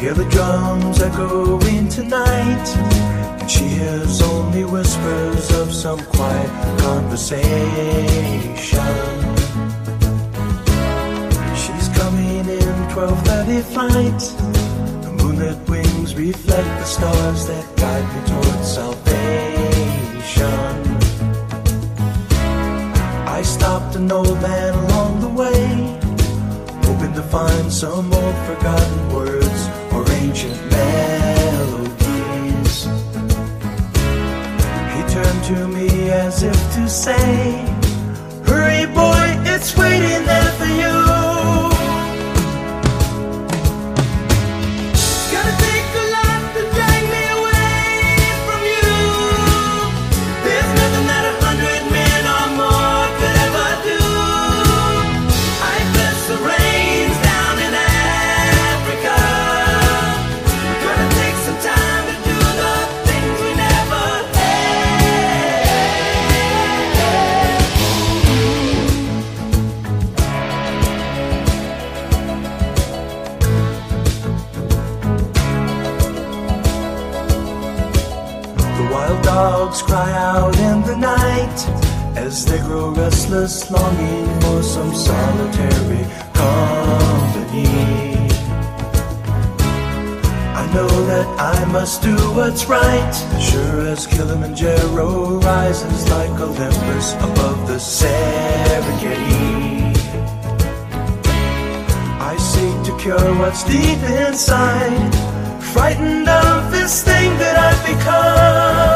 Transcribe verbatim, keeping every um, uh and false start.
Hear the drums echoing tonight, and she hears only whispers of some quiet conversation. She's coming in twelve thirty flight. The moonlit wings reflect the stars that guide me towards salvation. I stopped an old man along the way, hoping to find some old forgotten words or ancient melodies. He turned to me as if to say, hurry boy, it's waiting there for you. Gonna take a lot to drag me away from you. There's nothing that a hundred men or more could ever do. I bless the rains down in Africa. Gonna take some time to do the things we never had. The wild dogs cry out in the night as they grow restless, longing for some solitary company. I know that I must do what's right, sure as Kilimanjaro rises like Olympus above the Serengeti. I seek to cure what's deep inside, frightened of this thing that I've become.